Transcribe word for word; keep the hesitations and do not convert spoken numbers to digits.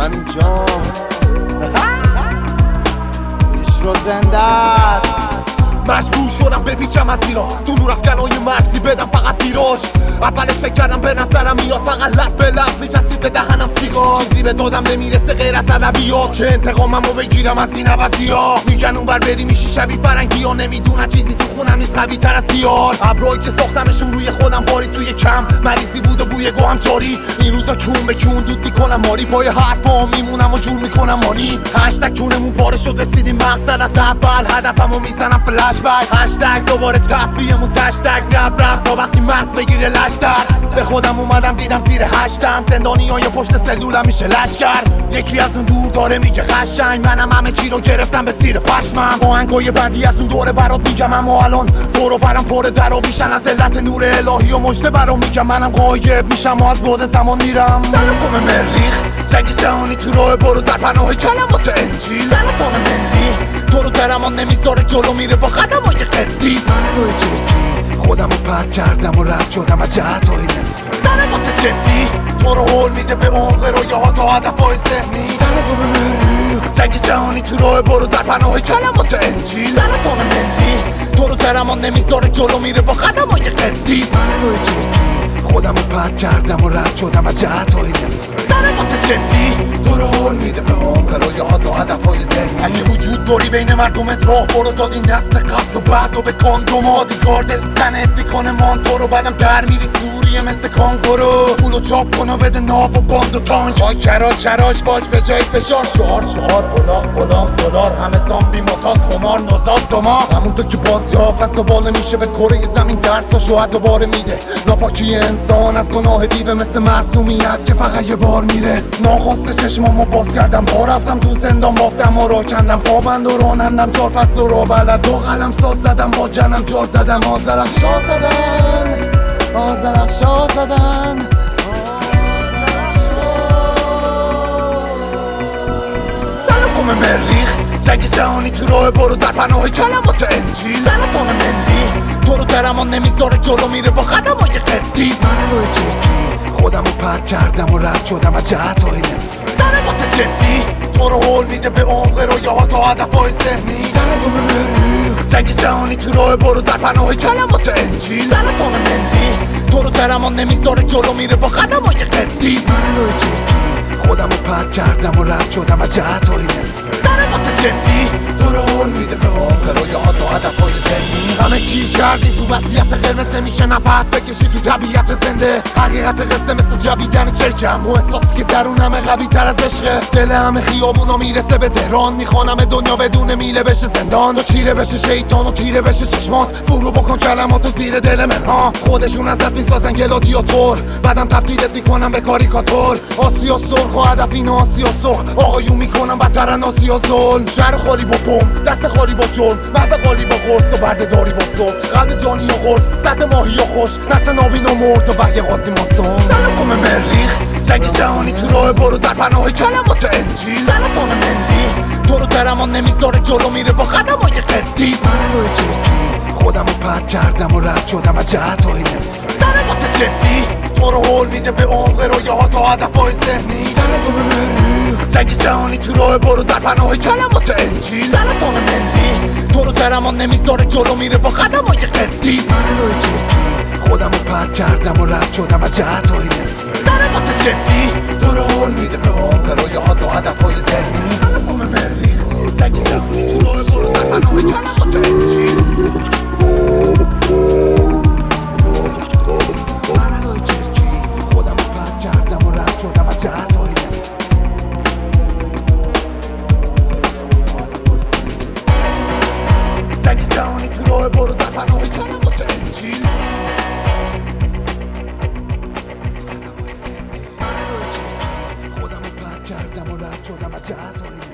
همین جان ایش رو زنده است. مجبور شدم بپیچم از ایران تو نور افکنای مرزی بدم فقط ویراژ. اولش فکر کردم به نظرم میاد فقط لب به لب میچسید به دهنم سیگار. چیزی به دادم نمیرسه غیر از ادبیات که انتقاممو بگیرم از این عوضی‌ها. میگن اونور بری میشی شبیه فرنگی ها، نمیدونن چیزی تو خونم نیست قوی تر از دیار. ابرایی که ساختمشون روی خودم باری توی کم مریضی بود و بوی گوهم جاری. این روزا کون به کون دود میکنم ماری پای حرفا میمونم و جور میکنم مانی. هشتگ کونمون پاره شد رسیدیم مقصد از اول هدفمو میزنم فلش بک. هشتگ دوباره تفریحمون تشتگ رب رب تا وقتی مغز بگیره لشتر. به خودم اومدم دیدم زیر هشتم زندانی های پشت سلولم میشه لشکر. یکی از اون دور داره میگه قشنگ منم همه چی رو گرفتم به زیر پشمم. آهنگای بعدی از اون دوره برات میگم اما الان دور و برم پر در و بیشن از علت نور الهی و مجده برام میگم منم غایب میشم و از بعد زمان میرم. سلام مریخ جنگ جهانی تو راه برو در پناه کلمات انجیل. سرطان ملی تو رو درمان نمیذاره جلو میره با خدمای قدیس. من روی جرکی خودم رو پرد کردم و رد شدم از جهت های نفرت. سرطان جدی تو رو حول میده به عمق رویاها تا هدفهای ذهنی. سلام مریخ جنگ جهانی تو راه برو در پناه کلمات انجیل. سرطان ملی تو رو درمان نمیذاره جلو میره با خدمای قدیس. من روی جرکی خودم رو پرد کردم و رد شدم از جهت های نفرت. سرطان جدی تو رو حول میده به عمق رویاها تا هدفهای ذهنی. اگه وجود داری بین مردمت راه برو دادی نسل قبل و بعد و به کاندوم آدیگاردت تنت میکنه مانتو رو بعدم در میری سوریه مثل کانگورو. پولو چاپ کن و بده ناف و باند و تانک. های کراج چراج باج به جای فشار شعار شعار اولاق غلام دلار همه زامبی متاد خمار نوزاد دماغ. همونطور که بازی ها فست و باله میشه به کره زمین درس و شوهد دوباره میده. ناپاکی انسان از گناه دیوه مثل معصومیت که فقط یه بار میره. ناخواسته چشمامو باز کردم با رفتم تو زندان بافتم و را کندم پابند و رانندم چار فصل و را بلد دو قلم ساز زدم با جنم جار زدم آزرق شا زدن آزرق شا زدن. سلام مریخ جنگ جهانی تو راه برو در پناه کلمات انجیل. سرطان ملی تو رو درمان نمیذاره جلو میره با خدمای قدیس. من روی جرکی خودم رو پرد کردم و رد شدم از جهت های نفرت. سرطان جدی تو رو حول میده به عمق رویاها تا هدفهای ذهنی. سلام مریخ جنگ جهانی تو راه برو در پناه کلمات انجیل. سرطان ملی تو رو درمان نمیذاره جلو میره با خدمای قدیس. من روی جرکی خودم رو پرد کردم و رد شدم از جهت های نفرت. سرطان جدی تو رو حول میده به عمق رویاها تا هدفهای ذهنی. همه گیر کردیم تو وضعیت قرمز نمیشه نفس بکشی تو طبیعت زنده. حقیقت قصه مثل جویدن چرکم و احساسی که درونمه قوی تر از عشقه. دل همه خیابونا میرسه به تهران میخوانم دنیا بدون میله بشه زندان. تو چیره بشه شیطان و تیره بشه چشمات فرو بکن کلماتو زیر دل من ها. خودشون ازت میسازن گلادیاتور بعدم تبدیلت میکنم به کاریکاتور. آسیا سرخ و هدف این آسیا سرخ آقایون میکنم بدترن آسیا ظلم. شهر خالی با بم دست خالی با جرم محو قالی با قرص و بردهداری با صبح. قلب جانی و قرص سطح ماهی و خوش نسل نابین و مرد و وحی قاضی ماسون. سلام مریخ جنگ جهانی تو راه برو در پناه کلمات انجیل. سرطان ملی تو رو درمان نمیذاره جلو میره با خدمای قدیس. من روی جرکی خودم رو پرد کردم و رد شدم از جهت های نفرت. سرطان جدی تو رو حول میده به عمق رویاها تا هدفهای ذهنی. سلام مریخ جنگ جهانی تو راه برو در پناه کلمات انجیل. سرطان ملی تو رو درمان نمیذاره جلو میره با خدمای قدیس. من روی جرکی خودم رو پرد کردم و رد شدم از جهت های نفرت. سرطان جدی تو رو حول میده به عمق رویاها تا هدفهای ذهنی. سلام مریخ جنگ جهانی تو راه برو در پناه کلمات انجیل. من روی جرکی خودم رو پرد کردم و رد شدم از جهت های نفرت. جنگ جهانی تو راه برو در پناه کلمات انجیل. من روی جرکی خودم رو پرد کردم و رد شدم از جهت های نفرت.